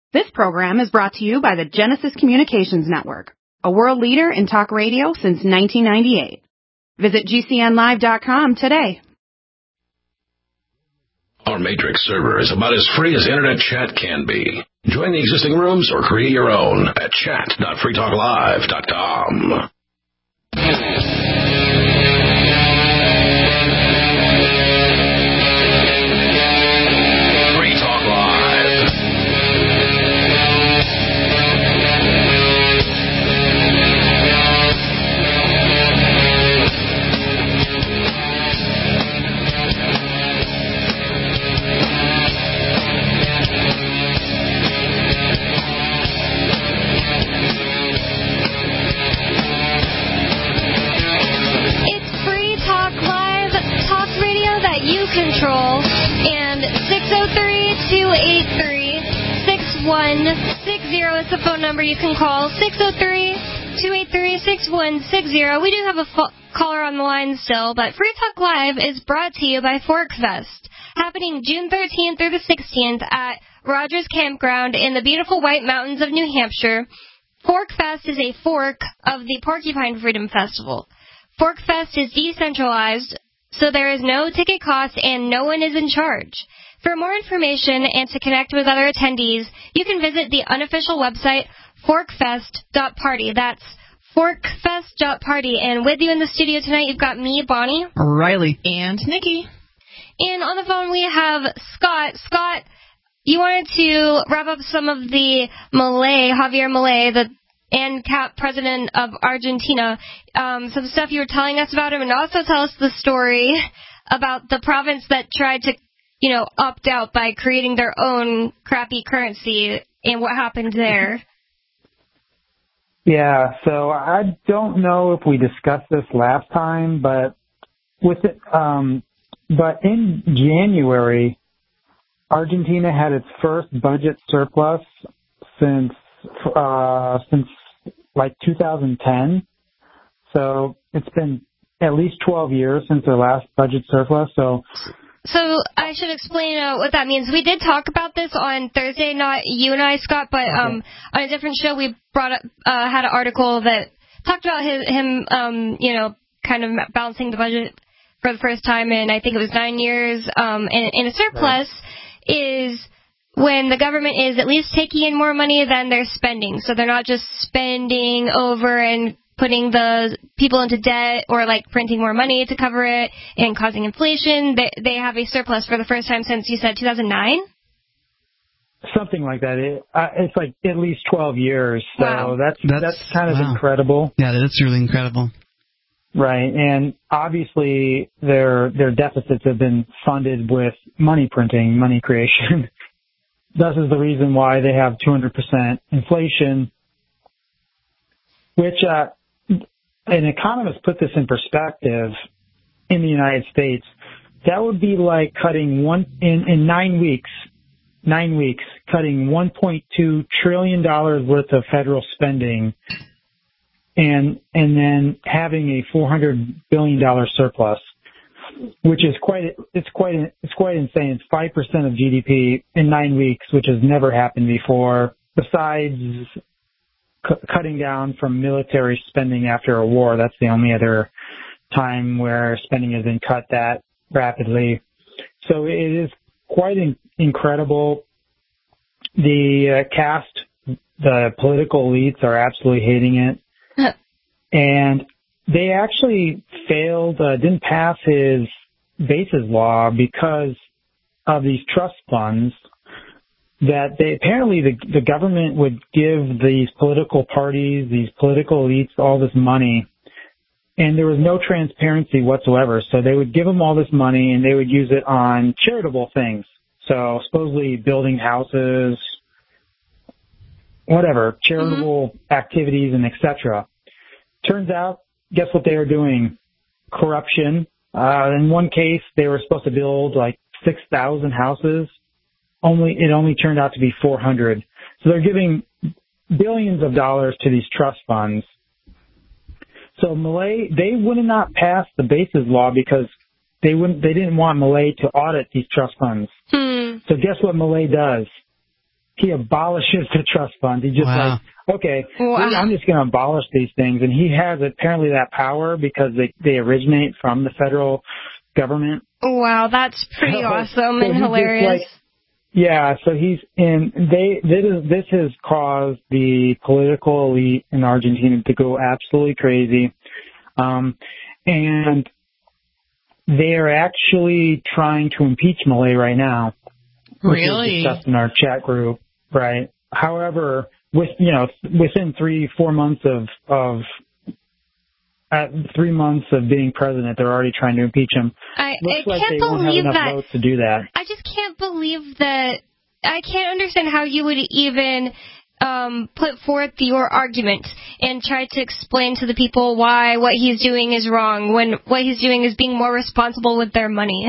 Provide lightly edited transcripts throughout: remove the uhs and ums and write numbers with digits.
This program is brought to you by the Genesis Communications Network, a world leader in talk radio since 1998. Visit GCNlive.com today. Our Matrix server is about as free as internet chat can be. Join the existing rooms or create your own at chat.freetalklive.com. Control and 603-283-6160 is the phone number you can call. 603-283-6160. We do have a caller on the line still, but Free Talk Live is brought to you by Forkfest, happening June 13th through the 16th at Rogers Campground in the beautiful White Mountains of New Hampshire. Forkfest is a fork of the Porcupine Freedom Festival. Forkfest is decentralized, so there is no ticket cost and no one is in charge. For more information and to connect with other attendees, you can visit the unofficial website, forkfest.party. That's forkfest.party. And with you in the studio tonight, you've got me, Bonnie, Riley, and Nikki. And on the phone we have Scott. Scott, you wanted to wrap up some of the Javier Milei, the ANCAP president of Argentina, some stuff you were telling us about him, and also tell us the story about the province that tried to, opt out by creating their own crappy currency and what happened there. Yeah, so I don't know if we discussed this last time, but but in January, Argentina had its first budget surplus since like 2010. So it's been at least 12 years since their last budget surplus. So I should explain what that means. We did talk about this on Thursday, not you and I, Scott, but on a different show we brought up, had an article that talked about him, kind of balancing the budget for the first time in, I think it was 9 years. And a surplus is when the government is at least taking in more money than they're spending. So they're not just spending over and putting the people into debt or like printing more money to cover it and causing inflation. They have a surplus for the first time since, you said, 2009? Something like that. It's like at least 12 years. So wow. that's kind of incredible. Yeah, that's really incredible. Right. And obviously their deficits have been funded with money printing, money creation. This is the reason why they have 200% inflation, which an economist put this in perspective in the United States. That would be like cutting in 9 weeks, cutting $1.2 trillion worth of federal spending and then having a $400 billion surplus, which is quite insane. It's 5% of GDP in 9 weeks, which has never happened before, besides cutting down from military spending after a war. That's the only other time where spending has been cut that rapidly. So it is quite incredible. The caste, the political elites are absolutely hating it. And they actually didn't pass his bases law because of these trust funds that apparently the government would give these political parties, these political elites, all this money, and there was no transparency whatsoever. So they would give them all this money and they would use it on charitable things. So supposedly building houses, whatever, charitable activities and etc. Turns out, guess what they were doing? Corruption. In one case, they were supposed to build like 6,000 houses. It only turned out to be 400. So they're giving billions of dollars to these trust funds. So Milei, they would not pass the bases law because they didn't want Milei to audit these trust funds. So guess what Milei does? he abolishes the trust fund. He just okay, I'm just going to abolish these things. And he has apparently that power because they originate from the federal government. Wow, that's pretty awesome and hilarious. So this has caused the political elite in Argentina to go absolutely crazy. And they are actually trying to impeach Milei right now. Really? Discussed in our chat group, right? However, within 3-4 months of 3 months of being president, they're already trying to impeach him. I like can't they won't have believe enough that. Votes to do that. I just can't believe that. I can't understand how you would even put forth your argument and try to explain to the people why what he's doing is wrong when what he's doing is being more responsible with their money.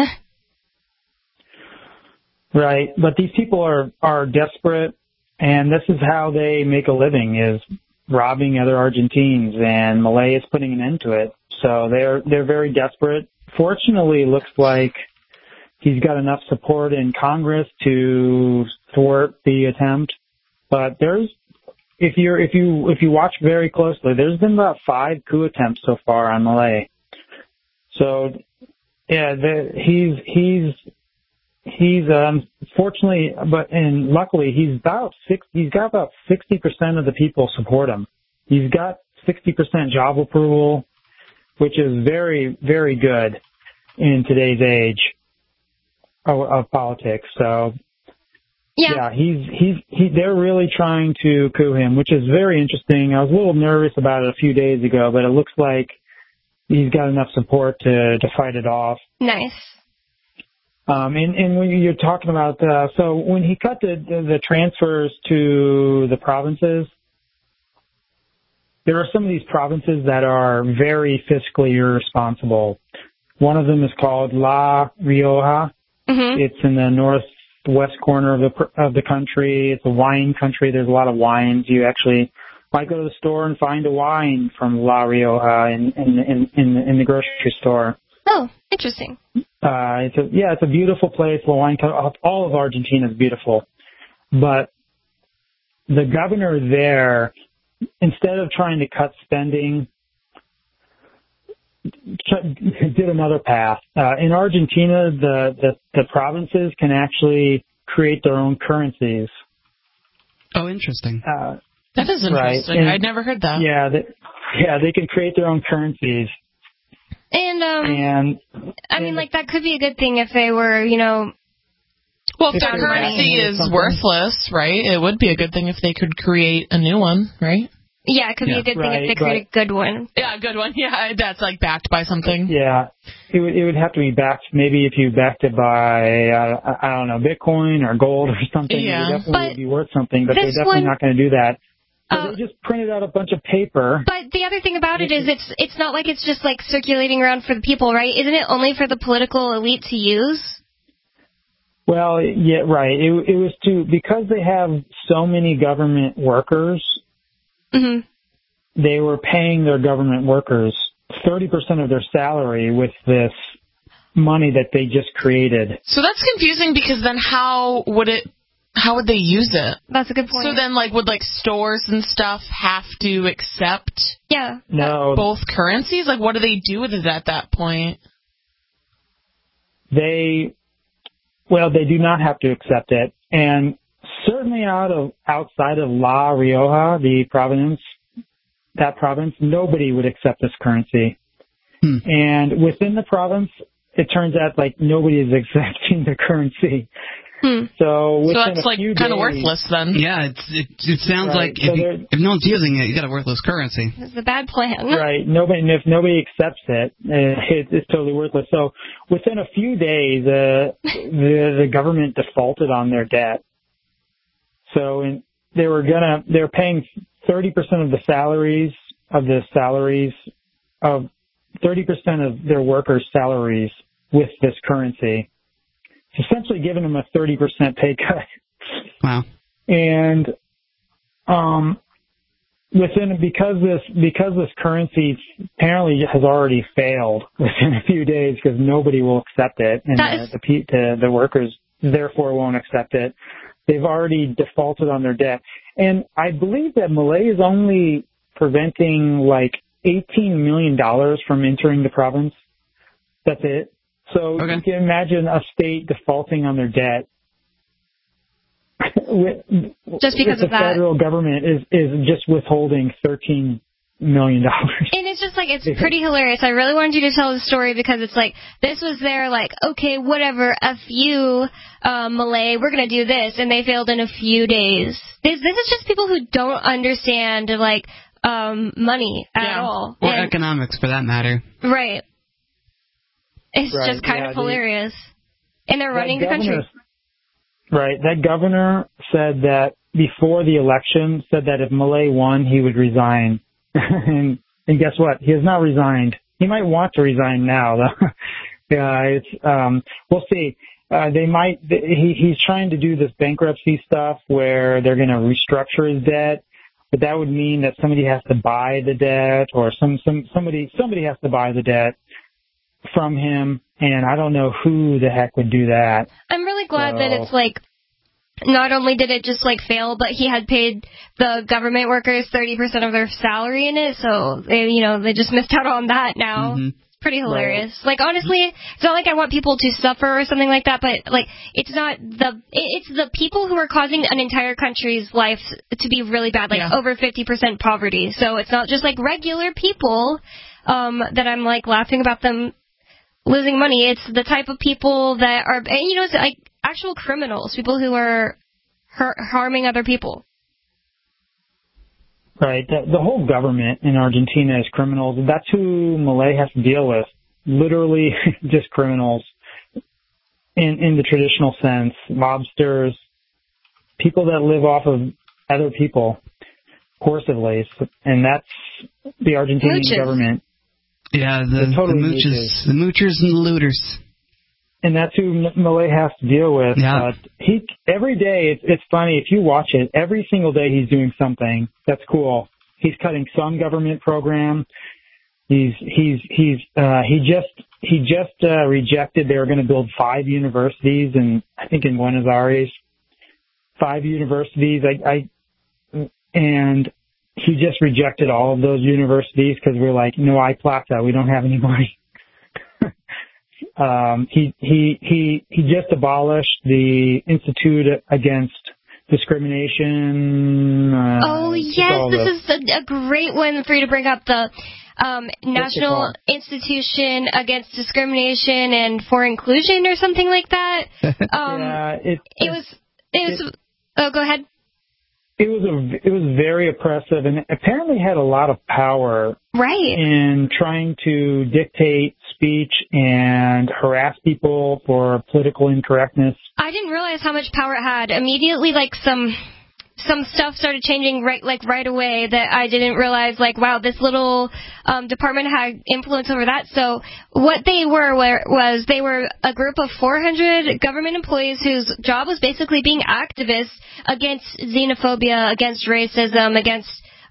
Right, but these people are desperate, and this is how they make a living, is robbing other Argentines, and Milei is putting an end to it. So they're very desperate. Fortunately, it looks like he's got enough support in Congress to thwart the attempt. But if you watch very closely, there's been about 5 coup attempts so far on Milei. So yeah, he's fortunately, and luckily, he's got about 60% of the people support him. He's got 60% job approval, which is very, very good in today's age of politics. So they're really trying to coup him, which is very interesting. I was a little nervous about it a few days ago, but it looks like he's got enough support to fight it off. Nice. And when you're talking about, so when he cut the transfers to the provinces, there are some of these provinces that are very fiscally irresponsible. One of them is called La Rioja. Mm-hmm. It's in the northwest corner of the country. It's a wine country. There's a lot of wines. You actually might go to the store and find a wine from La Rioja in the grocery store. Oh, interesting. It's a beautiful place. All of Argentina is beautiful, but the governor there, instead of trying to cut spending, did another path. In Argentina, the provinces can actually create their own currencies. Oh, interesting. That is interesting. Right. I'd never heard that. Yeah, they can create their own currencies. And I mean, like, that could be a good thing if they were, Well, if their currency is worthless, right, it would be a good thing if they could create a new one, right? Yeah, it could be a good thing if they create a good one. Yeah, a good one. Yeah, that's, like, backed by something. Yeah, it would have to be backed, maybe if you backed it by, I don't know, Bitcoin or gold or something. Yeah. It definitely would be worth something, but they're definitely not going to do that. So they just printed out a bunch of paper. But the other thing about it is it's not like it's just like circulating around for the people, right? Isn't it only for the political elite to use? Well, yeah, right. It was because they have so many government workers, mm-hmm. they were paying their government workers 30% of their salary with this money that they just created. So that's confusing because then how would they use it? That's a good point. So then, would stores and stuff have to accept both currencies? What do they do with it at that point? They do not have to accept it. And certainly outside of La Rioja, that province, nobody would accept this currency. And within the province, it turns out nobody is accepting the currency. So that's kind of worthless then. Yeah, it sounds like if no one's using it, you got a worthless currency. It's a bad plan. Right. If nobody accepts it, it's totally worthless. So within a few days, the government defaulted on their debt. So they're paying 30% of the salaries of 30% of their workers' salaries with this currency. It's essentially giving them a 30% pay cut. Wow. And because this currency apparently has already failed within a few days because nobody will accept it, and the workers therefore won't accept it. They've already defaulted on their debt. And I believe that Malay is only preventing like $18 million from entering the province. That's it. So you can imagine a state defaulting on their debt. Just because of that. The federal government is just withholding $13 million. And it's just like, it's pretty hilarious. I really wanted you to tell the story because it's like, this was their like, okay, whatever, F you, Malay, we're going to do this. And they failed in a few days. This is just people who don't understand, like, money at all. Or economics, for that matter. Right. It's just kind of hilarious. And they're running the country. Right. That governor said that before the election, said that if Malay won, he would resign. and guess what? He has not resigned. He might want to resign now, though. We'll see. He's trying to do this bankruptcy stuff where they're going to restructure his debt, but that would mean that somebody has to buy the debt, or somebody has to buy the debt from him, and I don't know who the heck would do that. I'm really glad that it's like, not only did it just like fail, but he had paid the government workers 30% of their salary in it, so they just missed out on that now. Mm-hmm. It's pretty hilarious. Right. Like, honestly, it's not like I want people to suffer or something like that, but like, it's the people who are causing an entire country's life to be really bad, like over 50% poverty. So it's not just like regular people that I'm like laughing about them losing money. It's the type of people that are, it's like actual criminals, people who are harming other people. Right. The whole government in Argentina is criminals. That's who Malay has to deal with. Literally just criminals in the traditional sense. Mobsters, people that live off of other people, coercively. And that's the Argentinian government. Yeah, the moochers and the looters. And that's who Malay has to deal with. Yeah. Every day, it's funny, if you watch it, every single day he's doing something that's cool. He's cutting some government program. He just rejected, they were going to build 5 universities in Buenos Aires. 5 universities. And he just rejected all of those universities because we're like, no hay plata, we don't have any money. He just abolished the Institute Against Discrimination. This is a great one for you to bring up, the National Institution Against Discrimination and for Inclusion or something like that. Go ahead. It was very oppressive and apparently had a lot of power. Right. In trying to dictate speech and harass people for political incorrectness. I didn't realize how much power it had. Immediately, like some stuff started changing right away that I didn't realize, like, wow, this little department had influence over that. So what they was they were a group of 400 government employees whose job was basically being activists against xenophobia, against racism, against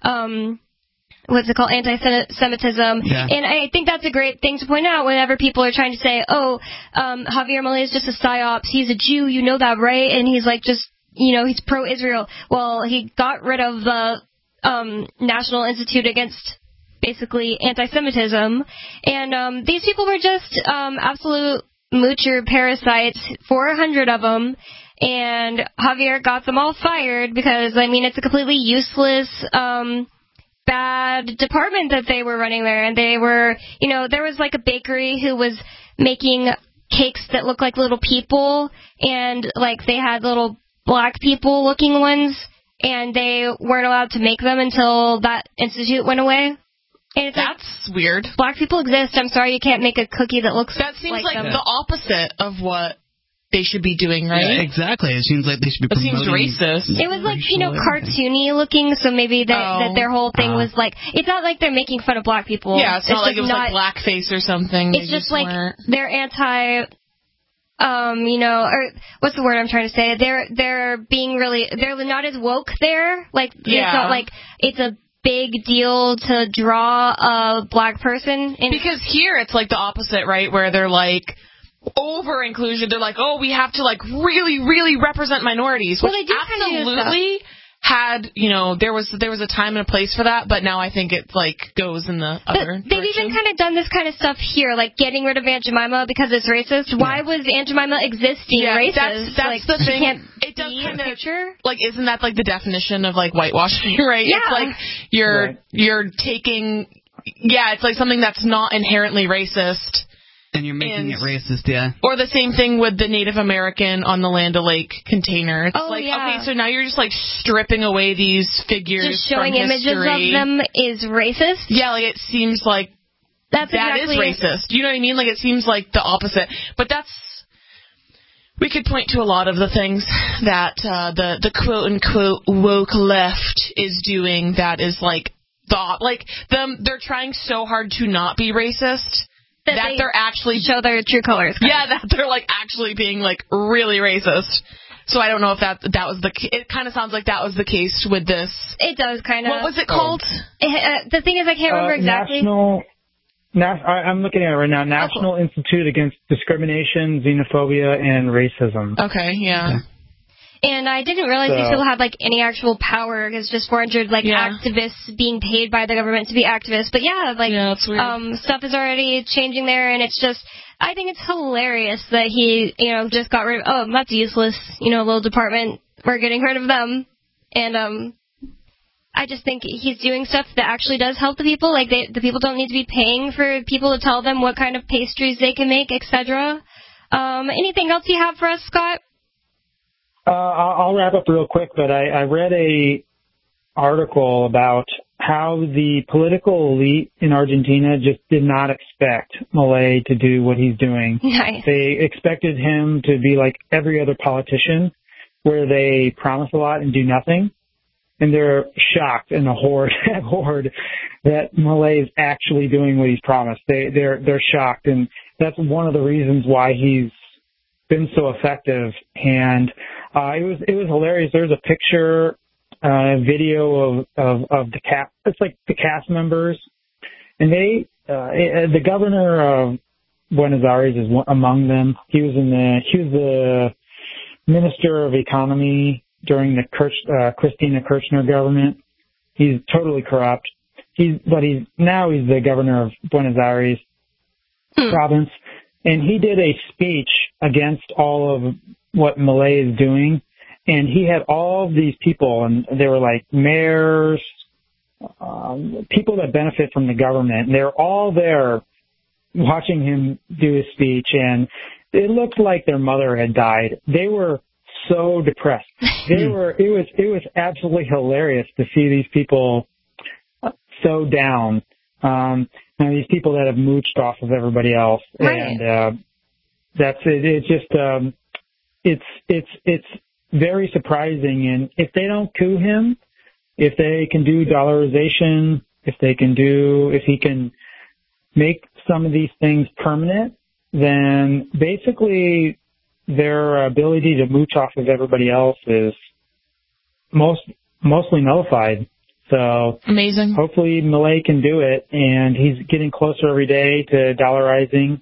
anti-Semitism. Yeah. And I think that's a great thing to point out whenever people are trying to say, Javier Malay is just a psyops, he's a Jew, you know that, right? And he's like just, he's pro-Israel. Well, he got rid of the National Institute Against basically anti-Semitism. And these people were just absolute moocher parasites, 400 of them. And Javier got them all fired because, it's a completely useless, bad department that they were running there. And they were, there was like a bakery who was making cakes that looked like little people. And like they had little black people looking ones, and they weren't allowed to make them until that institute went away. And that's weird. Black people exist. I'm sorry you can't make a cookie that looks that seems like them. The opposite of what they should be doing, right? Yeah, exactly. It seems like they should be promoting. It seems racist. It was like, cartoony looking, so maybe that their whole thing was like, it's not like they're making fun of black people. Yeah, it's not like it was like blackface or something. It's just like they're anti... or what's the word I'm trying to say? They're being they're not as woke there. Like, It's not like it's a big deal to draw a black person in. Because here it's like the opposite, right? Where they're like, over-inclusion. They're like, oh, we have to, like, really, really represent minorities, which absolutely had, there was a time and a place for that, but now I think it, like, goes in the other direction. They've even kind of done this kind of stuff here, like getting rid of Aunt Jemima because it's racist. Why was Aunt Jemima existing racist? That's the thing. It does kind of, like, isn't that, like, the definition of, like, whitewashing, right? Yeah. It's like you're taking, it's like something that's not inherently racist. And you're making it racist, Or the same thing with the Native American on the Land O'Lake container. It's okay, so now you're just, like, stripping away these figures just showing from images of them is racist? Yeah, like, it seems like that is racist. You know what I mean? Like, it seems like the opposite. But we could point to a lot of the things that the quote-unquote woke left is doing that is, like, they're trying so hard to not be racist. That they're actually show their true colors. Yeah, that they're, like, actually being, like, really racist. So I don't know if that was it kind of sounds like that was the case with this. It does kind of. What was it called? The thing is, I can't remember exactly. I'm looking at it right now. National Institute Against Discrimination, Xenophobia, and Racism. Okay, yeah. And I didn't realize these people had, like, any actual power. It's just 400, like, activists being paid by the government to be activists. But, that's weird. Stuff is already changing there, and it's just, I think it's hilarious that he, just got rid of, that's useless, little department. We're getting rid of them. And, I just think he's doing stuff that actually does help the people. Like, the people don't need to be paying for people to tell them what kind of pastries they can make, etc. Anything else you have for us, Scott? I'll wrap up real quick, but I read a article about how the political elite in Argentina just did not expect Milei to do what he's doing. Nice. They expected him to be like every other politician, where they promise a lot and do nothing. And they're shocked and horrid that Milei is actually doing what he's promised. They're shocked, and that's one of the reasons why he's been so effective. And it was hilarious. There's a picture, video of the cast. It's like the cast members, and the governor of Buenos Aires is among them. He was the minister of economy during the Cristina Kirchner government. He's totally corrupt. He's the governor of Buenos Aires province. And he did a speech against all of what Milei is doing. And he had all of these people, and they were like mayors, people that benefit from the government. And they're all there watching him do his speech. And it looked like their mother had died. They were so depressed. It was absolutely hilarious to see these people so down. These people that have mooched off of everybody else, right. And that's it. It's just it's very surprising. And if they don't coup him, if they can do dollarization, if he can make some of these things permanent, then basically their ability to mooch off of everybody else is mostly nullified. So amazing. Hopefully Milei can do it, and he's getting closer every day to dollarizing,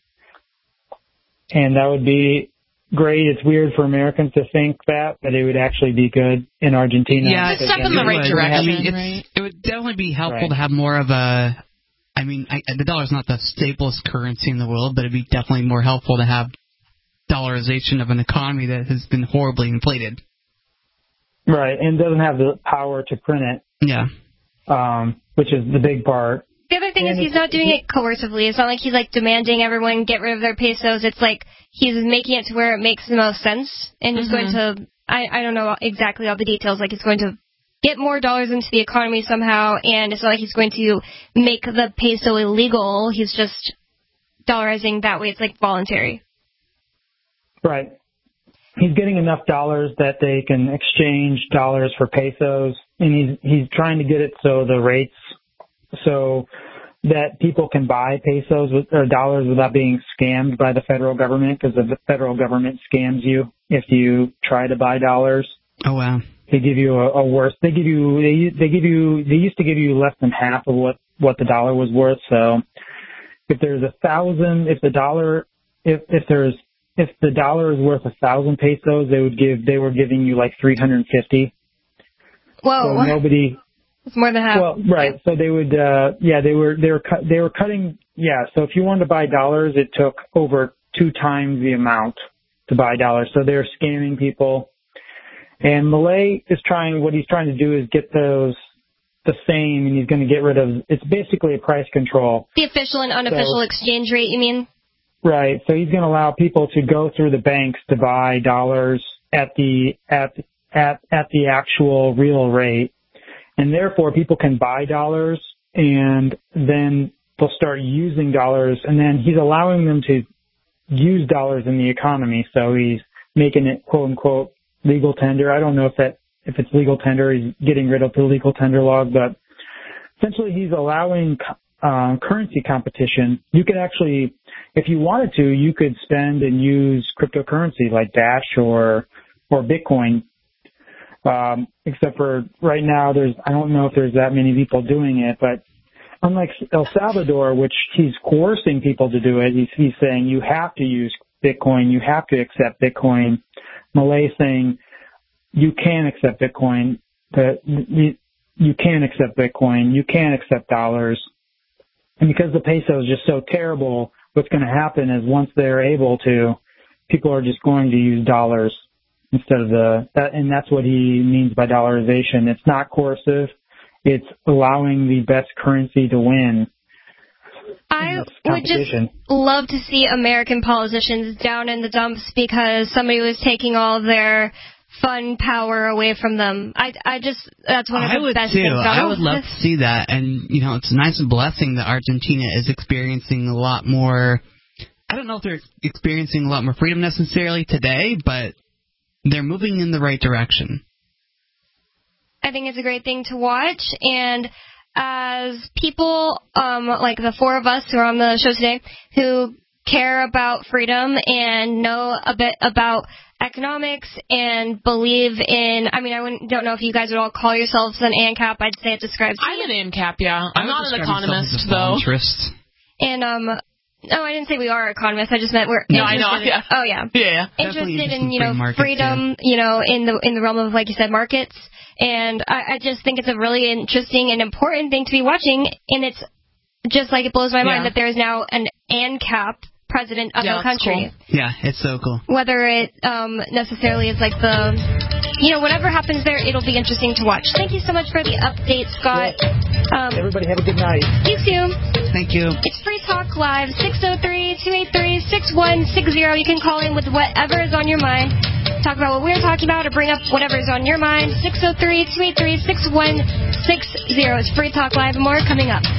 and that would be great. It's weird for Americans to think that, but it would actually be good in Argentina. Yeah, it's a step in the right direction. It would definitely be helpful to have more of a. I mean, the dollar's not the staplest currency in the world, but it'd be definitely more helpful to have dollarization of an economy that has been horribly inflated. Right, and doesn't have the power to print it. Yeah. Which is the big part. The other thing is he's not doing it coercively. It's not like he's like demanding everyone get rid of their pesos. It's like he's making it to where it makes the most sense, and he's going to, I don't know exactly all the details, like he's going to get more dollars into the economy somehow, and it's not like he's going to make the peso illegal. He's just dollarizing that way. It's like voluntary. Right. He's getting enough dollars that they can exchange dollars for pesos, and he's trying to get it so the rates, so that people can buy pesos or dollars without being scammed by the federal government, because the federal government scams you if you try to buy dollars. Oh wow! They give you a worse. They used to give you less than half of what the dollar was worth. So if there's 1,000, if the dollar if the dollar is worth 1,000 pesos, they were giving you like 350. Whoa. So nobody. It's more than half. Well, right. So they would, they were cutting. Yeah. So if you wanted to buy dollars, it took over 2 times the amount to buy dollars. So they're scamming people. And Milei is what he's trying to do is get those the same, and he's going to get rid of, it's basically a price control. The official and unofficial exchange rate, you mean? Right. So he's going to allow people to go through the banks to buy dollars at the actual real rate. And therefore people can buy dollars and then they'll start using dollars, and then he's allowing them to use dollars in the economy. So he's making it quote unquote legal tender. I don't know if it's legal tender. He's getting rid of the legal tender law, but essentially he's allowing currency competition. You could actually, if you wanted to, you could spend and use cryptocurrency like Dash or Bitcoin. Except for right now, I don't know if there's that many people doing it, but unlike El Salvador, which he's coercing people to do it, he's saying you have to use Bitcoin, you have to accept Bitcoin. Milei saying you can accept Bitcoin, but you can't accept Bitcoin, you can't accept dollars. And because the peso is just so terrible, what's going to happen is once they're able to, people are just going to use dollars instead of and that's what he means by dollarization. It's not coercive. It's allowing the best currency to win. I would just love to see American politicians down in the dumps because somebody was taking all of their fun power away from them. That's one of the best things. I would love to see that. And, it's a nice blessing that Argentina is experiencing a lot more. I don't know if they're experiencing a lot more freedom necessarily today, but they're moving in the right direction. I think it's a great thing to watch, and as people like the 4 of us who are on the show today who care about freedom and know a bit about economics and believe in, I don't know if you guys would all call yourselves an ANCAP. I'd say it describes me. I'm an ANCAP, yeah. I'm not an economist, though. And no, I didn't say we are economists. I just meant we're interested. No, I know. Yeah. Oh, yeah. Yeah. Interested in, freedom, in the realm of, like you said, markets. And I just think it's a really interesting and important thing to be watching. And it's just like it blows my mind that there is now an ANCAP president of the country. Cool. Yeah, it's so cool. Whether it necessarily is like the, whatever happens there, it'll be interesting to watch. Thank you so much for the update, Scott. Everybody have a good night. You too. Thank you. It's Free Talk Live, 603-283-6160. You can call in with whatever is on your mind. Talk about what we're talking about or bring up whatever is on your mind. 603-283-6160. It's Free Talk Live. More coming up.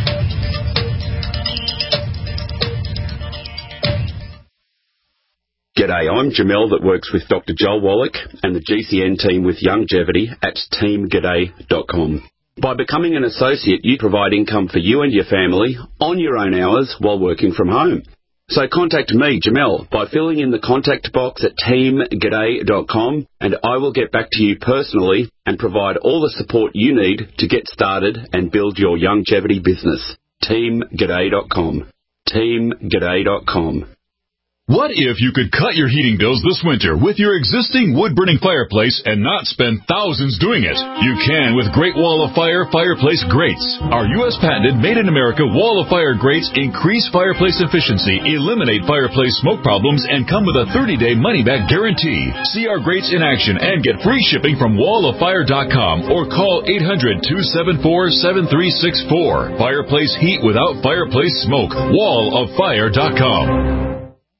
G'day, I'm Jamel that works with Dr. Joel Wallach and the GCN team with Longevity at teamg'day.com. By becoming an associate, you provide income for you and your family on your own hours while working from home. So contact me, Jamel, by filling in the contact box at teamg'day.com, and I will get back to you personally and provide all the support you need to get started and build your longevity business. teamg'day.com. teamg'day.com. What if you could cut your heating bills this winter with your existing wood-burning fireplace and not spend thousands doing it? You can with Great Wall of Fire fireplace grates. Our U.S. patented made-in-America Wall of Fire grates increase fireplace efficiency, eliminate fireplace smoke problems, and come with a 30-day money-back guarantee. See our grates in action and get free shipping from walloffire.com or call 800-274-7364. Fireplace heat without fireplace smoke. walloffire.com.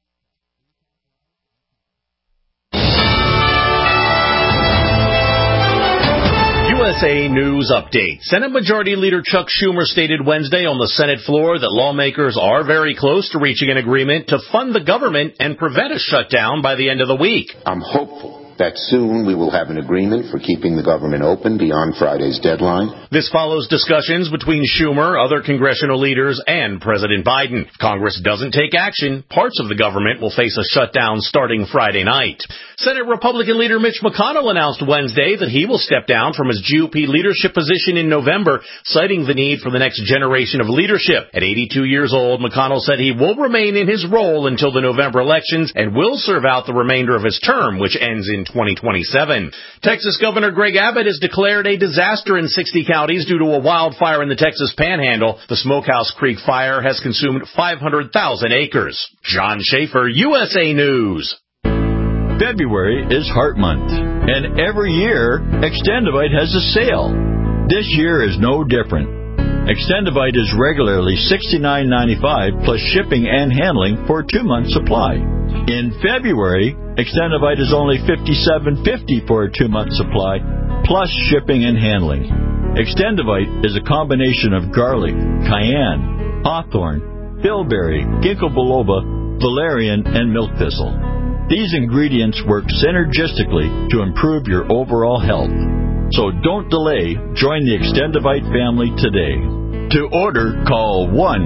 USA News Update. Senate Majority Leader Chuck Schumer stated Wednesday on the Senate floor that lawmakers are very close to reaching an agreement to fund the government and prevent a shutdown by the end of the week. I'm hopeful that soon we will have an agreement for keeping the government open beyond Friday's deadline. This follows discussions between Schumer, other congressional leaders, and President Biden. If Congress doesn't take action, parts of the government will face a shutdown starting Friday night. Senate Republican leader Mitch McConnell announced Wednesday that he will step down from his GOP leadership position in November, citing the need for the next generation of leadership. At 82 years old, McConnell said he will remain in his role until the November elections and will serve out the remainder of his term, which ends in 2027. Texas Governor Greg Abbott has declared a disaster in 60 counties due to a wildfire in the Texas Panhandle. The Smokehouse Creek fire has consumed 500,000 acres. John Schaefer, USA News. February is Heart Month, and every year, Extendivite has a sale. This year is no different. Extendivite is regularly $69.95 plus shipping and handling for a 2-month supply. In February, Extendivite is only $57.50 for a 2-month supply plus shipping and handling. Extendivite is a combination of garlic, cayenne, hawthorn, bilberry, ginkgo biloba, valerian, and milk thistle. These ingredients work synergistically to improve your overall health. So don't delay. Join the Extendivite family today. To order, call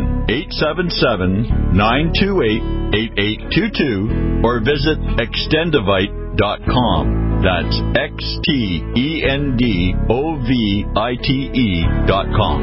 1-877-928-8822 or visit extendivite.com. That's XTENDOVITE.com.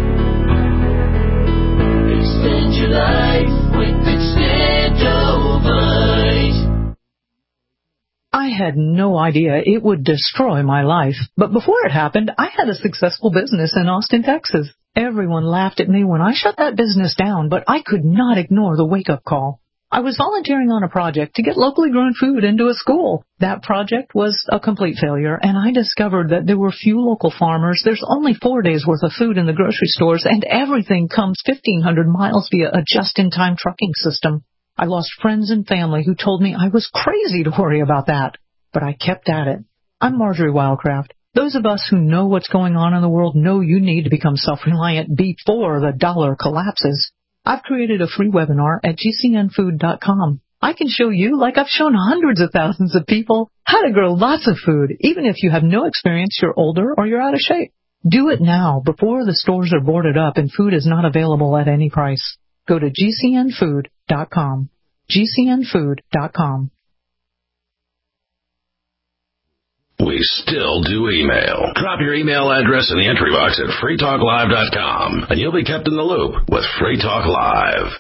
Extend your life with Extendovite. I had no idea it would destroy my life, but before it happened, I had a successful business in Austin, Texas. Everyone laughed at me when I shut that business down, but I could not ignore the wake-up call. I was volunteering on a project to get locally grown food into a school. That project was a complete failure, and I discovered that there were few local farmers. There's only 4 days' worth of food in the grocery stores, and everything comes 1,500 miles via a just-in-time trucking system. I lost friends and family who told me I was crazy to worry about that, but I kept at it. I'm Marjorie Wildcraft. Those of us who know what's going on in the world know you need to become self-reliant before the dollar collapses. I've created a free webinar at gcnfood.com. I can show you, like I've shown hundreds of thousands of people, how to grow lots of food, even if you have no experience, you're older, or you're out of shape. Do it now before the stores are boarded up and food is not available at any price. Go to gcnfood.com. gcnfood.com. We still do email. Drop your email address in the entry box at freetalklive.com, and you'll be kept in the loop with Free Talk Live.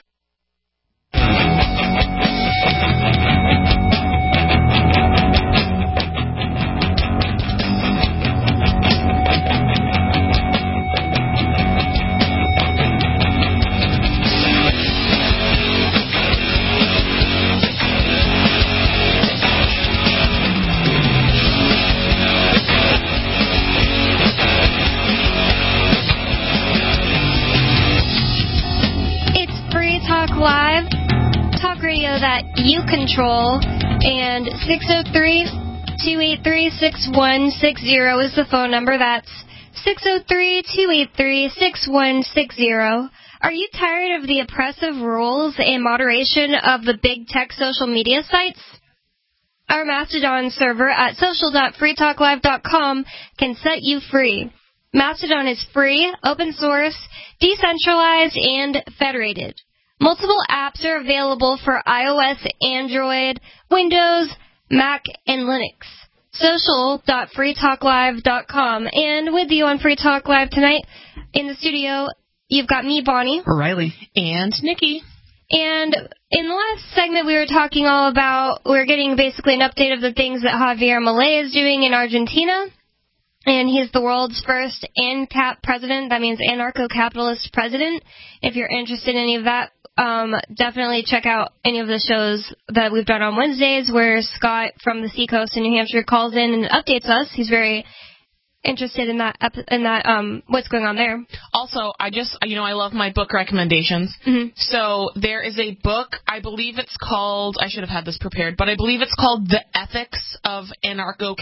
Live, talk radio that you control, and 603-283-6160 is the phone number. That's 603-283-6160. Are you tired of the oppressive rules and moderation of the big tech social media sites? Our Mastodon server at social.freetalklive.com can set you free. Mastodon is free, open source, decentralized, and federated. Multiple apps are available for iOS, Android, Windows, Mac, and Linux. Social.freetalklive.com. And with you on Free Talk Live tonight in the studio, you've got me, Bonnie. Riley. And Nikki. And in the last segment, we were talking all about, we were getting basically an update of the things that Javier Milei is doing in Argentina. And he's the world's first ANCAP president. That means anarcho-capitalist president. If you're interested in any of that, definitely check out any of the shows that we've done on Wednesdays where Scott from the Seacoast in New Hampshire calls in and updates us. He's very interested in that what's going on there. Also, I love my book recommendations. Mm-hmm. So there is a book, I believe it's called, I should have had this prepared, but I believe it's called The Ethics of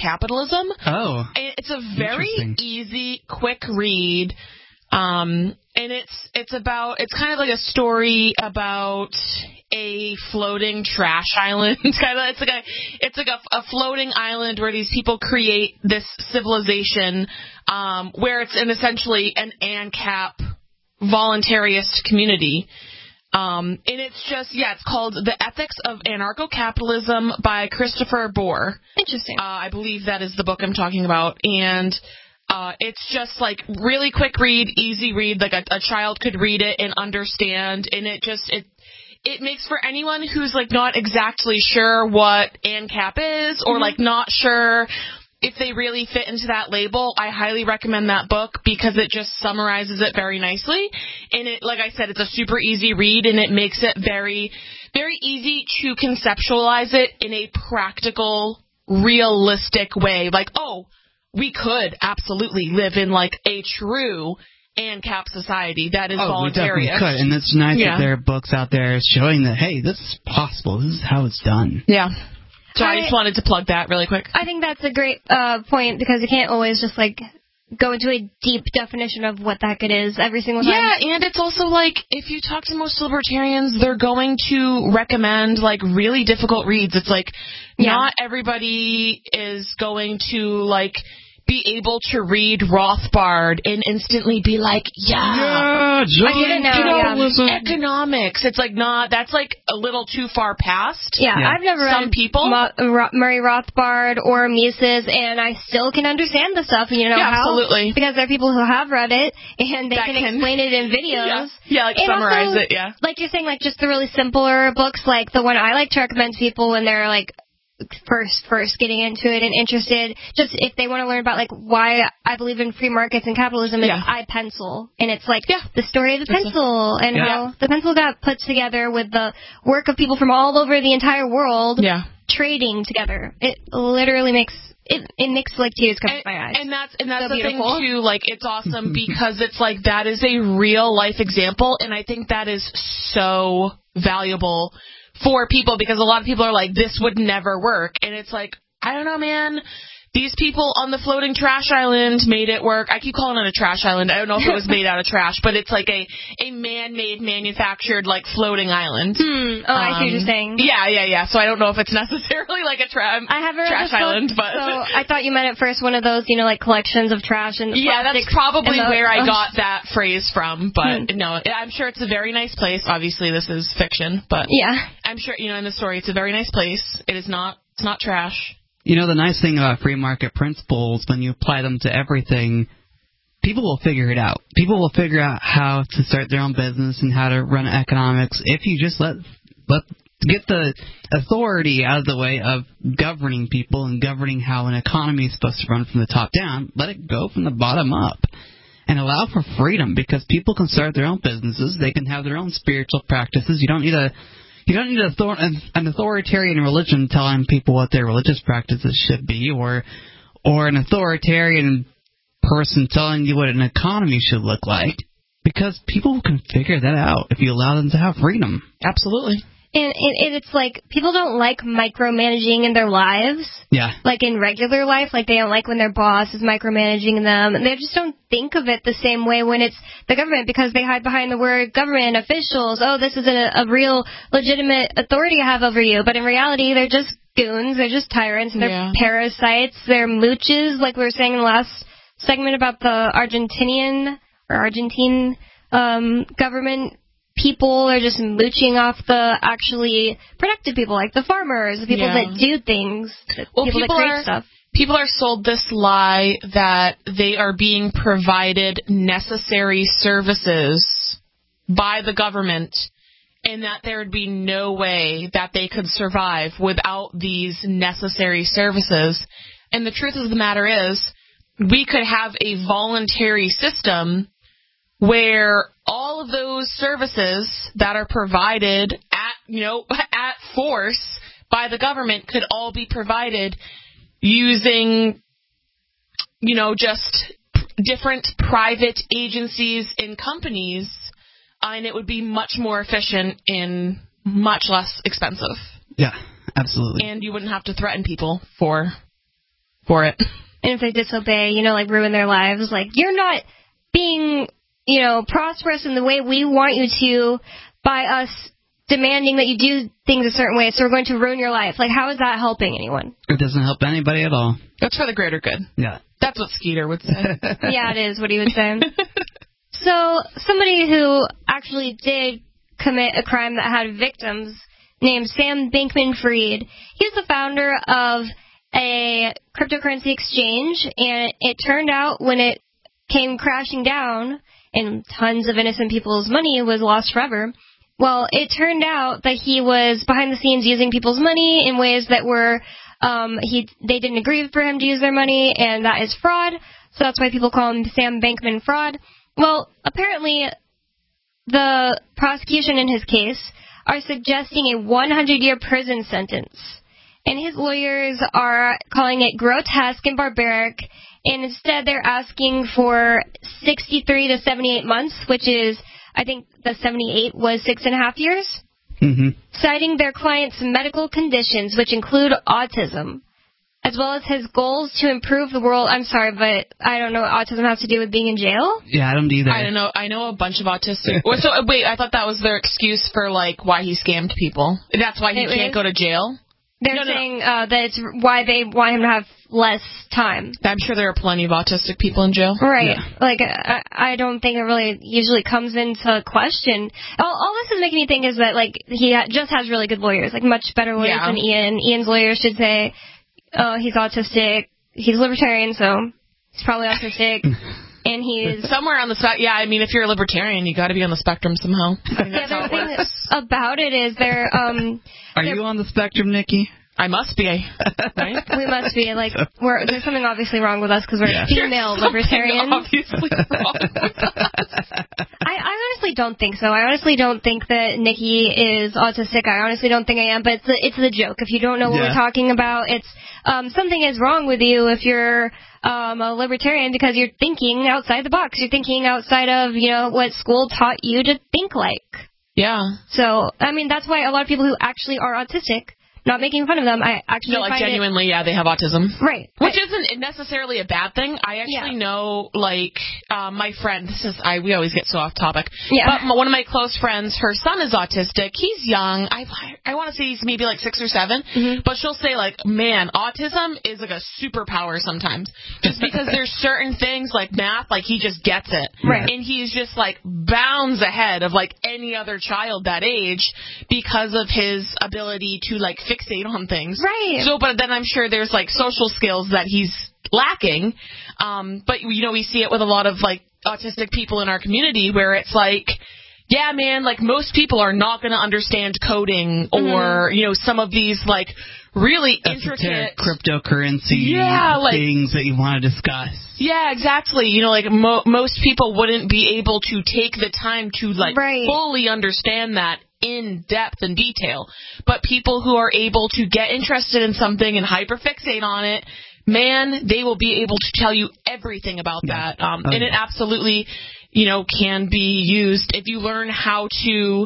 Anarcho-Capitalism. Oh. It's a very easy, quick read. And And it's kind of like a story about a floating trash island. It's like a floating island where these people create this civilization, where it's essentially an ANCAP voluntarist community. And it's it's called The Ethics of Anarcho-Capitalism by Christopher Bohr. Interesting. I believe that is the book I'm talking about. And it's just like really quick read, easy read, like a child could read it and understand. And it makes for anyone who's like not exactly sure what ANCAP is or like not sure if they really fit into that label. I highly recommend that book because it just summarizes it very nicely. And it, like I said, it's a super easy read and it makes it very, very easy to conceptualize it in a practical, realistic way. Like, oh, we could absolutely live in like a true ANCAP society that is voluntary. We definitely could. And it's nice that there are books out there showing that, hey, this is possible. This is how it's done. Yeah. So I just wanted to plug that really quick. I think that's a great point because you can't always just like go into a deep definition of what the heck it is every single time. Yeah, and it's also like if you talk to most libertarians, they're going to recommend like really difficult reads. It's like not everybody is going to like be able to read Rothbard and instantly be like, economics. It's like that's like a little too far past. Yeah. I've never read Murray Rothbard or Mises, and I still can understand the stuff. You know how? Absolutely. Because there are people who have read it and they can explain it in videos. Yeah, like summarize it. Yeah. Like you're saying, like just the really simpler books, like the one I like to recommend to people when they're like first getting into it and interested, just if they want to learn about like why I believe in free markets and capitalism, it's iPencil, and it's like the story of the pencil and how the pencil got put together with the work of people from all over the entire world trading together. It literally makes it makes like tears come to my eyes. And that's so the thing too, like it's awesome because it's like that is a real life example, and I think that is so valuable for people because a lot of people are like, this would never work. And it's like, I don't know, man. These people on the floating trash island made it work. I keep calling it a trash island. I don't know if it was made out of trash, but it's like a man-made, manufactured, like, floating island. Oh, I see what you're saying. Yeah. So I don't know if it's necessarily like a trash island, but... So I thought you meant at first one of those, you know, like collections of trash and that's probably where I got that phrase from, but no, I'm sure it's a very nice place. Obviously, this is fiction, but I'm sure, you know, in the story, it's a very nice place. It's not trash. You know, the nice thing about free market principles, when you apply them to everything, people will figure it out. People will figure out how to start their own business and how to run economics if you just let get the authority out of the way of governing people and governing how an economy is supposed to run from the top down. Let it go from the bottom up and allow for freedom because people can start their own businesses. They can have their own spiritual practices. You don't need an authoritarian religion telling people what their religious practices should be, or an authoritarian person telling you what an economy should look like, because people can figure that out if you allow them to have freedom. Absolutely. And it's like, people don't like micromanaging in their lives. Yeah. Like in regular life, like they don't like when their boss is micromanaging them. And they just don't think of it the same way when it's the government, because they hide behind the word government, officials. Oh, this is a real legitimate authority I have over you. But in reality, they're just goons. They're just tyrants. They're parasites. They're mooches, like we were saying in the last segment about the Argentine government. People are just mooching off the actually productive people, like the farmers, the people that do things, people that create stuff. People are sold this lie that they are being provided necessary services by the government and that there would be no way that they could survive without these necessary services. And the truth of the matter is, we could have a voluntary system where all of those services that are provided at force by the government could all be provided using, just different private agencies and companies, and it would be much more efficient and much less expensive. Yeah, absolutely. And you wouldn't have to threaten people for it. And if they disobey, like ruin their lives, like you're not being prosper us in the way we want you to by us demanding that you do things a certain way, so we're going to ruin your life. Like, how is that helping anyone? It doesn't help anybody at all. That's for the greater good. Yeah. That's what Skeeter would say. Yeah, it is what he would say. So, somebody who actually did commit a crime that had victims, named Sam Bankman-Fried, he's the founder of a cryptocurrency exchange, and it turned out when it came crashing down and tons of innocent people's money was lost forever, well, it turned out that he was behind the scenes using people's money in ways that were, they didn't agree for him to use their money, and that is fraud. So that's why people call him Sam Bankman-Fraud. Well, apparently the prosecution in his case are suggesting a 100-year prison sentence. And his lawyers are calling it grotesque and barbaric, and instead they're asking for 63 to 78 months, which is, I think the 78 was 6.5 years, citing their client's medical conditions, which include autism, as well as his goals to improve the world. I'm sorry, but I don't know what autism has to do with being in jail. Yeah, I don't either. I don't know. I know a bunch of autistic. So wait, I thought that was their excuse for why he scammed people. That's why he can't go to jail. They're saying that it's why they want him to have less time. I'm sure there are plenty of autistic people in jail. Right. Yeah. I don't think it really usually comes into question. All this is making me think is that, he just has really good lawyers, much better lawyers than Ian. Ian's lawyers should say, he's autistic. He's libertarian, so he's probably autistic. And he's somewhere on the spectrum. Yeah, I mean, if you're a libertarian, you got to be on the spectrum somehow. I think that's how it works. About it is they're Are you on the spectrum, Nikki? I must be. Right? We must be. There's something obviously wrong with us because we're female libertarians. Obviously wrong with us. I honestly don't think so. I honestly don't think that Nikki is autistic. I honestly don't think I am. But it's the joke. If you don't know what we're talking about, it's something is wrong with you if you're a libertarian because you're thinking outside the box. You're thinking outside of what school taught you to think like. Yeah. So I mean that's why a lot of people who actually are autistic. Not making fun of them. I actually find genuinely, they have autism. Right. Which isn't necessarily a bad thing. I actually know, my friend, we always get so off topic. Yeah. But one of my close friends, her son is autistic. He's young. I want to say he's maybe 6 or 7. Mm-hmm. But she'll say, man, autism is a superpower sometimes. Just because there's certain things like math, he just gets it. Right. And he's just, bounds ahead of, any other child that age because of his ability to, fixate on things. Right. So, but then I'm sure there's social skills that he's lacking. But we see it with a lot of autistic people in our community where it's yeah, man, most people are not going to understand coding or some of these really intricate cryptocurrency things that you want to discuss. Yeah, exactly. Most people wouldn't be able to take the time to fully understand that in depth and detail. But people who are able to get interested in something and hyperfixate on it, man, they will be able to tell you everything about that. And it absolutely, can be used if you learn how to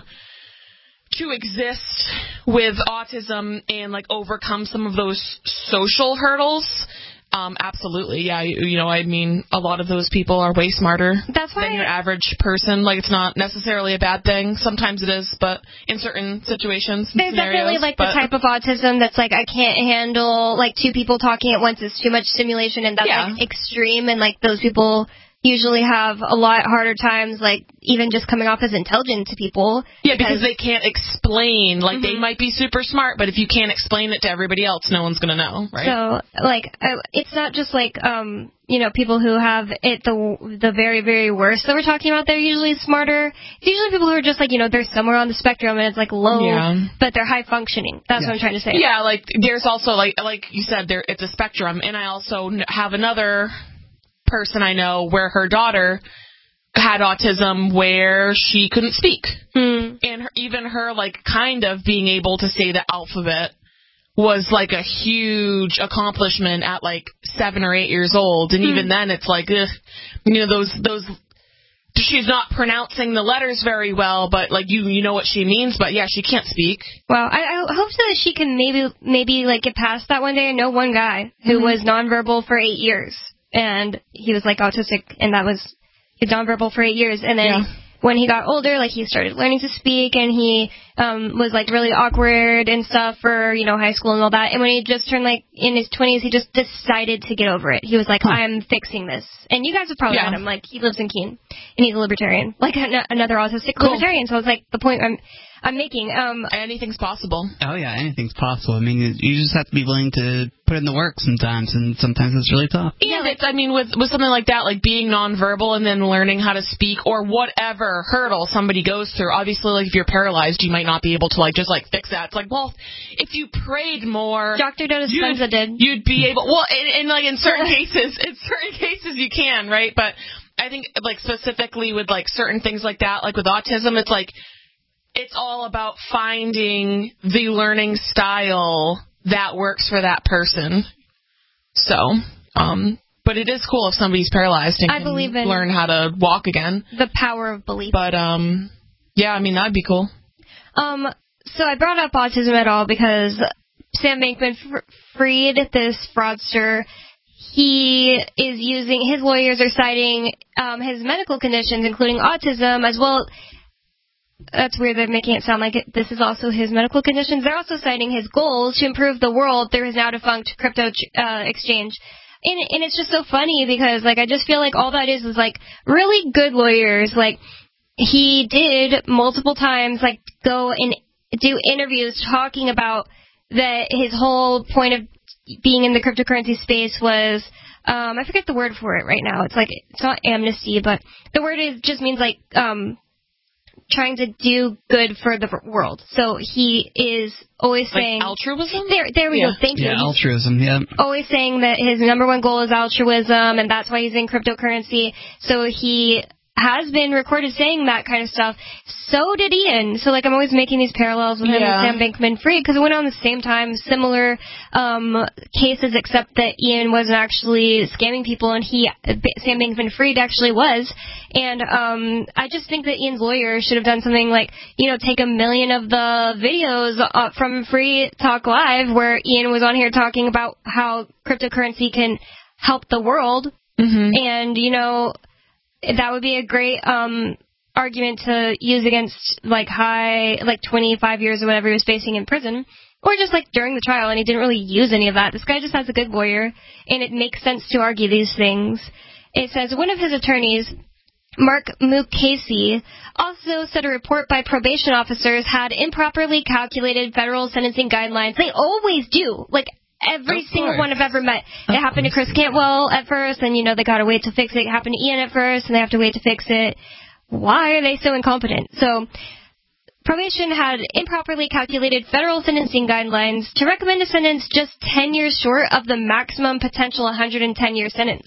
exist with autism and overcome some of those social hurdles. Absolutely, yeah. I mean, a lot of those people are way smarter than your average person. It's not necessarily a bad thing. Sometimes it is, but in certain situations, there's definitely the type of autism that's I can't handle 2 people talking at once. It's too much stimulation, and that's extreme. And those people usually have a lot harder times, even just coming off as intelligent to people. Yeah, because they can't explain. They might be super smart, but if you can't explain it to everybody else, no one's going to know, right? So, it's not just people who have it the very, very worst that we're talking about. They're usually smarter. It's usually people who are just they're somewhere on the spectrum and it's low, but they're high functioning. That's what I'm trying to say. Yeah, there's also like you said, it's a spectrum, and I also have another person I know where her daughter had autism where she couldn't speak. And even her kind of being able to say the alphabet was a huge accomplishment at 7 or 8 years old. And even then it's those she's not pronouncing the letters very well, but you know what she means, but yeah, she can't speak. Well, I hope so that she can maybe get past that one day. I know one guy who was nonverbal for 8 years. And he was autistic, and that was He was nonverbal for 8 years, and then when he got older, like, he started learning to speak, and he was, like, really awkward and stuff for, high school and all that. And when he just turned, like, in his 20s, he just decided to get over it. He was like, I'm fixing this. And you guys have probably met him. Like, he lives in Keene, and he's a libertarian. Like, another autistic libertarian. So it's, like, the point I'm making. Anything's possible. Oh, yeah, anything's possible. I mean, you just have to be willing to put in the work sometimes, and sometimes it's really tough. And it's, with something like that, like being nonverbal and then learning how to speak or whatever hurdle somebody goes through, obviously, like, if you're paralyzed, you might not be able to, like, just, like, fix that. It's like, well, if you prayed more... Dr. Dispenza did. You'd be able... Well, like, in certain cases, you can, right? But I think, like, specifically with, like, certain things like that, like with autism, it's like... It's all about finding the learning style that works for that person. So, but it is cool if somebody's paralyzed and can learn how to walk again. The power of belief. But, yeah, I mean, that'd be cool. So I brought up autism at all because Sam Bankman-Fried, this fraudster, he is using, his lawyers are citing his medical conditions, including autism, as well. That's weird. They're making it sound like this is also his medical conditions. They're also citing his goals to improve the world through his now-defunct crypto exchange. And it's just so funny because, like, I just feel like all that is like, really good lawyers. Like, he did multiple times, like, go and do interviews talking about that his whole point of being in the cryptocurrency space was, I forget the word for it right now. It's like, it's not amnesty, but the word just means, like, trying to do good for the world. So he is always saying... altruism? There we go. Thank you. Yeah, altruism, yeah. Always saying that his number one goal is altruism, and that's why he's in cryptocurrency. So he has been recorded saying that kind of stuff. So did Ian. So, like, I'm always making these parallels with him and Sam Bankman-Fried because it went on the same time, similar cases, except that Ian wasn't actually scamming people and Sam Bankman-Fried actually was. And I just think that Ian's lawyer should have done something like, take 1 million of the videos from Free Talk Live where Ian was on here talking about how cryptocurrency can help the world. Mm-hmm. And, that would be a great argument to use against, like, 25 years or whatever he was facing in prison, or just, like, during the trial, and he didn't really use any of that. This guy just has a good lawyer, and it makes sense to argue these things. It says, one of his attorneys, Mark Mukasey, also said a report by probation officers had improperly calculated federal sentencing guidelines. They always do. Like, every single one I've ever met. It happened to Chris Cantwell at first, and, they got to wait to fix it. It happened to Ian at first, and they have to wait to fix it. Why are they so incompetent? So, probation had improperly calculated federal sentencing guidelines to recommend a sentence just 10 years short of the maximum potential 110-year sentence.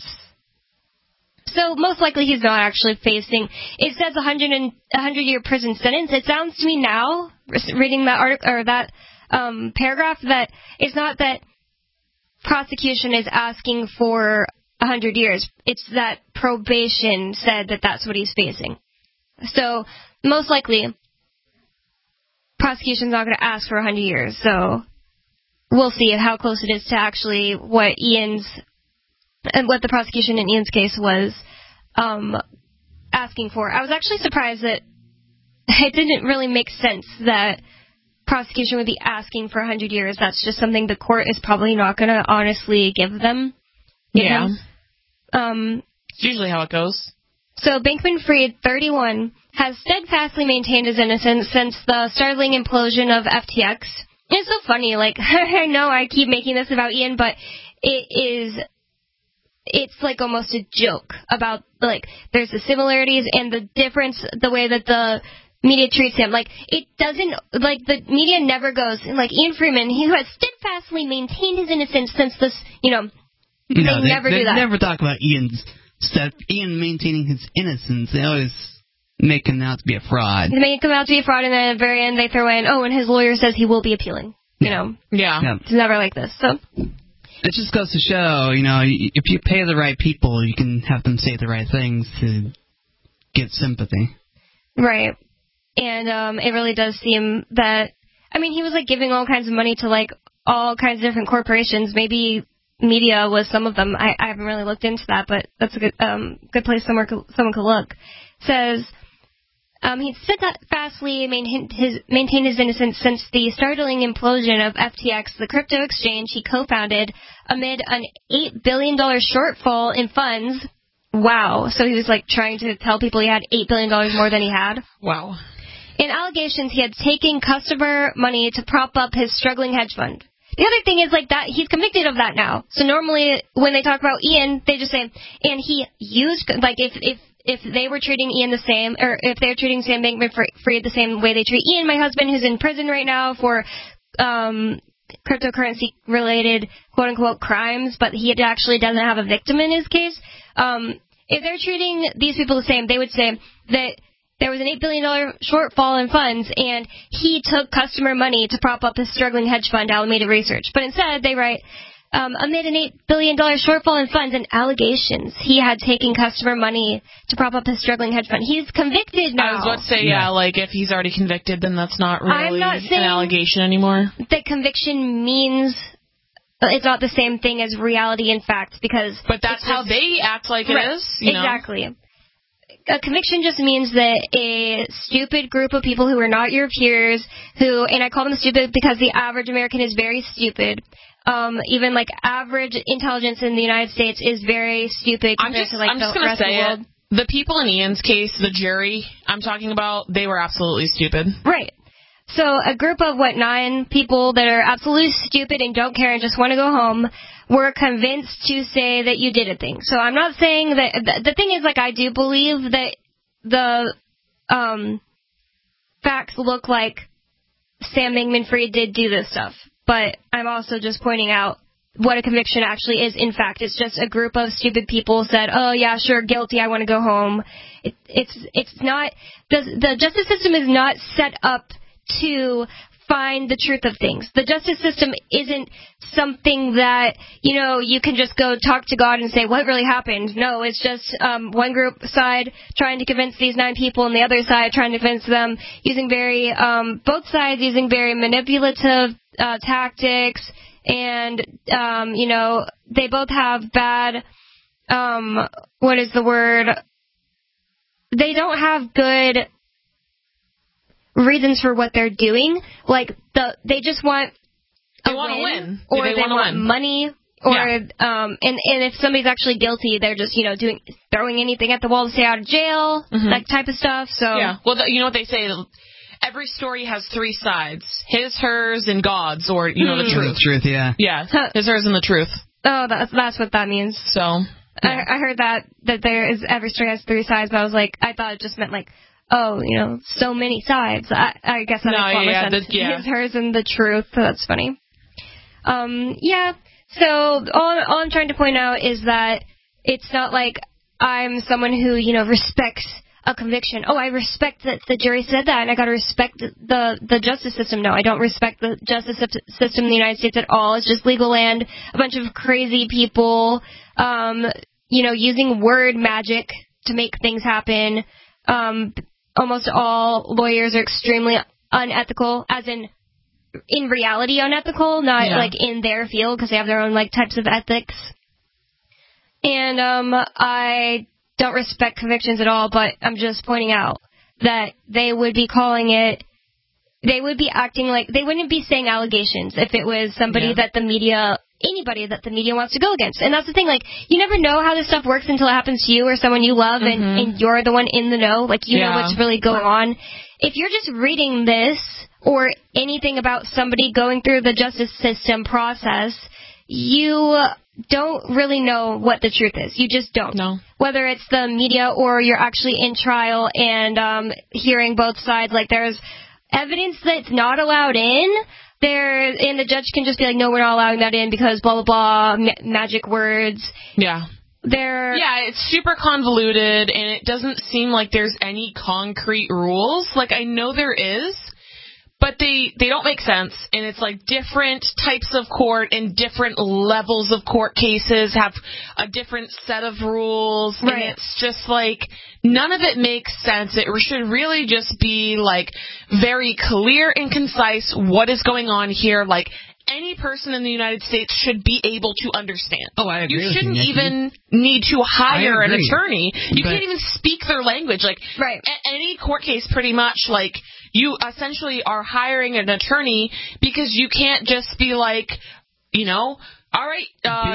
So, most likely he's not actually facing, it says 100-year prison sentence. It sounds to me now, reading that article, or that paragraph, that it's not that prosecution is asking for 100 years. It's that probation said that that's what he's facing. So, most likely, prosecution's not going to ask for 100 years. So, we'll see how close it is to actually what the prosecution in Ian's case was asking for. I was actually surprised that it didn't really make sense that prosecution would be asking for 100 years. That's just something the court is probably not going to honestly give them. Yeah. It's usually how it goes. So Bankman-Fried, 31, has steadfastly maintained his innocence since the startling implosion of FTX. It's so funny. Like, I know I keep making this about Ian, but it's like almost a joke about, like, there's the similarities and the difference, the way that the media treats him. Like, it doesn't, like, the media never goes, like, Ian Freeman, he has steadfastly maintained his innocence since this, they never do that. They never talk about Ian maintaining his innocence. They always make him out to be a fraud. They make him out to be a fraud, and then at the very end they throw in, and his lawyer says he will be appealing. Yeah. It's never like this, so. It just goes to show, if you pay the right people, you can have them say the right things to get sympathy. Right. And it really does seem that, he was, like, giving all kinds of money to, like, all kinds of different corporations. Maybe media was some of them. I haven't really looked into that, but that's a good place someone could look. Says he steadfastly maintained his innocence since the startling implosion of FTX, the crypto exchange he co-founded, amid an $8 billion shortfall in funds. Wow. So he was like trying to tell people he had $8 billion more than he had. Wow. In allegations, he had taken customer money to prop up his struggling hedge fund. The other thing is like that he's convicted of that now. So normally when they talk about Ian, they just say, and he used, like if they were treating Ian the same, or if they're treating Sam Bankman-Fried the same way they treat Ian, my husband, who's in prison right now for cryptocurrency-related quote-unquote crimes, but he actually doesn't have a victim in his case. If they're treating these people the same, they would say that there was an $8 billion shortfall in funds, and he took customer money to prop up his struggling hedge fund, Alameda Research. But instead, they write, amid an $8 billion shortfall in funds and allegations, he had taken customer money to prop up his struggling hedge fund. He's convicted now. I was about to say, like, if he's already convicted, then that's not really an allegation anymore. That conviction means it's not the same thing as reality and fact, because... But that's how they act like it is, you know? Exactly. A conviction just means that a stupid group of people who are not your peers, who, and I call them stupid because the average American is very stupid. Even like average intelligence in the United States is very stupid compared to like the rest of the world. The people in Ian's case, the jury I'm talking about, they were absolutely stupid. Right. So a group of, 9 people that are absolutely stupid and don't care and just want to go home were convinced to say that you did a thing. So I'm not saying that... The thing is, like, I do believe that the facts look like Sam Bankman-Fried did do this stuff. But I'm also just pointing out what a conviction actually is. In fact, it's just a group of stupid people said, oh, yeah, sure, guilty, I want to go home. It's not... The justice system is not set up to find the truth of things. The justice system isn't something that, you can just go talk to God and say, what really happened? No, it's just one group side trying to convince these 9 people and the other side trying to convince them using both sides using very manipulative tactics, and, they both have bad, they don't have good reasons for what they're doing. Like, they just want a win. Or they want money. Or, and if somebody's actually guilty, they're just, throwing anything at the wall to stay out of jail, that type of stuff. So. Yeah. Well, you know what they say? Every story has 3 sides. His, hers, and God's, or, the truth. The truth, yeah. Yeah. His, hers, and the truth. Oh, that's what that means. So. Yeah. I heard that there is, every story has 3 sides, but I was like, I thought it just meant like, oh, so many sides. I guess that makes sense. His, hers, and the truth. That's funny. Yeah. So all I'm trying to point out is that it's not like I'm someone who, respects a conviction. Oh, I respect that the jury said that, and I got to respect the justice system. No, I don't respect the justice system in the United States at all. It's just legal land, a bunch of crazy people, using word magic to make things happen. Almost all lawyers are extremely unethical, as in reality unethical, not like in their field, because they have their own like types of ethics. And I don't respect convictions at all, but I'm just pointing out that they would be calling it, they would be acting like, they wouldn't be saying allegations if it was somebody that the media, anybody that the media wants to go against. And that's the thing, like, you never know how this stuff works until it happens to you or someone you love, and you're the one in the know, like, you know what's really going on. If you're just reading this or anything about somebody going through the justice system process, you don't really know what the truth is. You just don't. No. Whether it's the media or you're actually in trial and hearing both sides, like, there's evidence that's not allowed in there, and the judge can just be like, no, we're not allowing that in because blah, blah, blah, magic words. Yeah. It's super convoluted, and it doesn't seem like there's any concrete rules. Like, I know there is, but they don't make sense, and it's like different types of court and different levels of court cases have a different set of rules, and it's just like none of it makes sense. It should really just be like very clear and concise what is going on here. Like, any person in the United States should be able to understand. Oh, I agree. You shouldn't even need to hire an attorney. You can't even speak their language. Like, right. Any court case, pretty much, like, you essentially are hiring an attorney because you can't just be like, all right.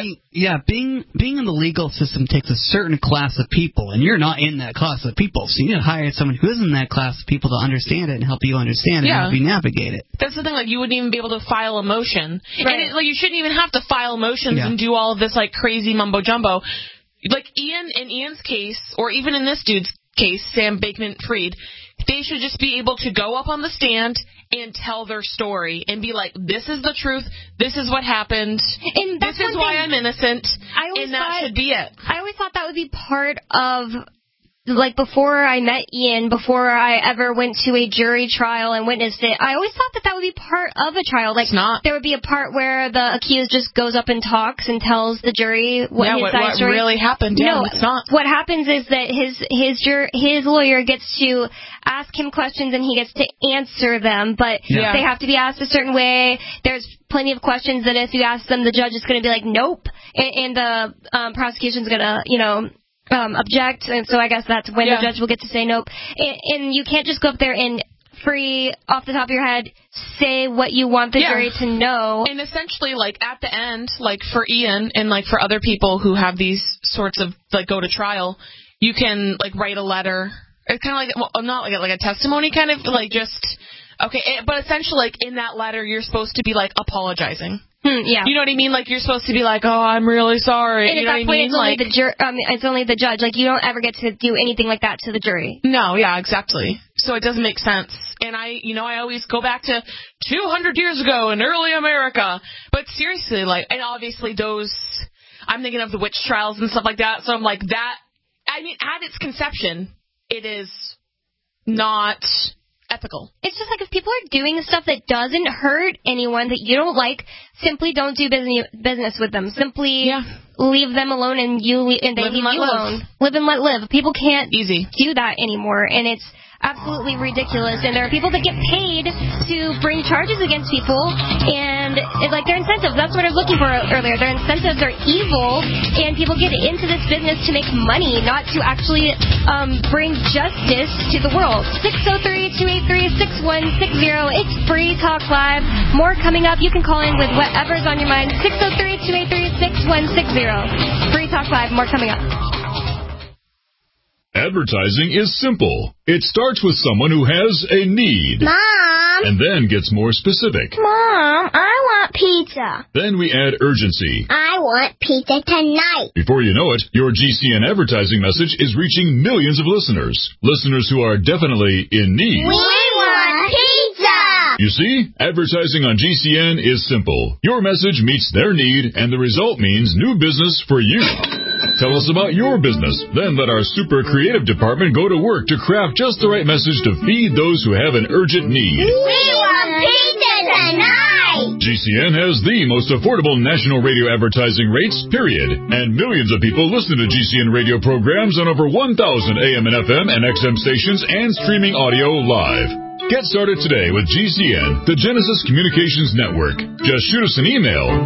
Being in the legal system takes a certain class of people, and you're not in that class of people. So you need to hire someone who is in that class of people to understand it and help you understand it and help you navigate it. That's the thing. Like, you wouldn't even be able to file a motion, right. And you shouldn't even have to file motions and do all of this like crazy mumbo jumbo. Like in Ian's case, or even in this dude's case, Sam Bankman-Fried, they should just be able to go up on the stand and tell their story and be like, this is the truth, this is what happened, and this is why I'm innocent, and that should be it. I always thought that would be part of, like, before I met Ian, before I ever went to a jury trial and witnessed it, I always thought that would be part of a trial. Like, it's not. There would be a part where the accused just goes up and talks and tells the jury what really happened. No, it's not. What happens is that his lawyer gets to ask him questions and he gets to answer them, but they have to be asked a certain way. There's plenty of questions that if you ask them, the judge is going to be like, nope, and the prosecution's going to, object, and so I guess that's when the judge will get to say nope. And you can't just go up there and free, off the top of your head, say what you want the jury to know. And essentially, like, at the end, like, for Ian and, like, for other people who have these sorts of, like, go to trial, you can, like, write a letter. It's kind of like, well, not like a testimony, kind of, like, just, okay, but essentially, like, in that letter, you're supposed to be, like, apologizing. Yeah. You know what I mean? Like, you're supposed to be like, oh, I'm really sorry. And you know at that what I point, mean? it's only the judge. Like, you don't ever get to do anything like that to the jury. No, yeah, exactly. So it doesn't make sense. And I always go back to 200 years ago in early America. But seriously, like, and obviously I'm thinking of the witch trials and stuff like that. So I'm like, at its conception, it is not ethical. It's just like, if people are doing stuff that doesn't hurt anyone, that you don't like, simply don't do business with them. Simply leave them alone, and they leave you alone. Live and let live. People can't do that anymore, and it's absolutely ridiculous. And there are people that get paid to bring charges against people, and like, their incentives, that's what I was looking for earlier. Their incentives are evil, and people get into this business to make money, not to actually bring justice to the world. 603-283-6160. It's Free Talk Live. More coming up. You can call in with whatever's on your mind. 603-283-6160. Free Talk Live. More coming up. Advertising is simple. It starts with someone who has a need. Mom! And then gets more specific. Mom, I want pizza. Then we add urgency. I want pizza tonight. Before you know it, your GCN advertising message is reaching millions of listeners. Listeners who are definitely in need. We want pizza! You see, advertising on GCN is simple. Your message meets their need, and the result means new business for you. Tell us about your business. Then let our super creative department go to work to craft just the right message to feed those who have an urgent need. We want pizza tonight! GCN has the most affordable national radio advertising rates, period. And millions of people listen to GCN radio programs on over 1,000 AM and FM and XM stations and streaming audio live. Get started today with GCN, the Genesis Communications Network. Just shoot us an email,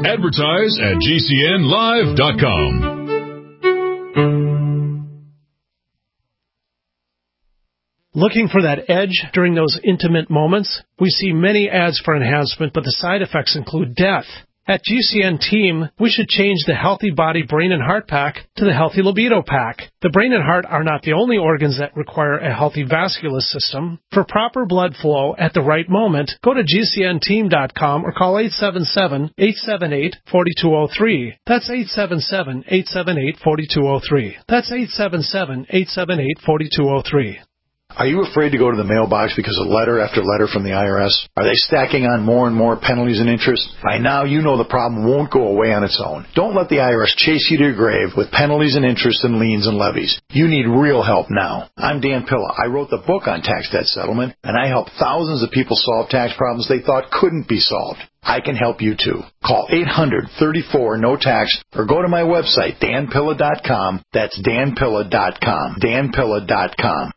advertise@gcnlive.com. Looking for that edge during those intimate moments? We see many ads for enhancement, but the side effects include death. At GCN Team, we should change the Healthy Body, Brain, and Heart Pack to the Healthy Libido Pack. The brain and heart are not the only organs that require a healthy vascular system. For proper blood flow at the right moment, go to GCNteam.com or call 877-878-4203. That's 877-878-4203. That's 877-878-4203. Are you afraid to go to the mailbox because of letter after letter from the IRS? Are they stacking on more and more penalties and interest? By now, you know the problem won't go away on its own. Don't let the IRS chase you to your grave with penalties and interest and liens and levies. You need real help now. I'm Dan Pilla. I wrote the book on tax debt settlement, and I help thousands of people solve tax problems they thought couldn't be solved. I can help you too. Call 800-34-NO-TAX or go to my website, danpilla.com. That's danpilla.com. danpilla.com.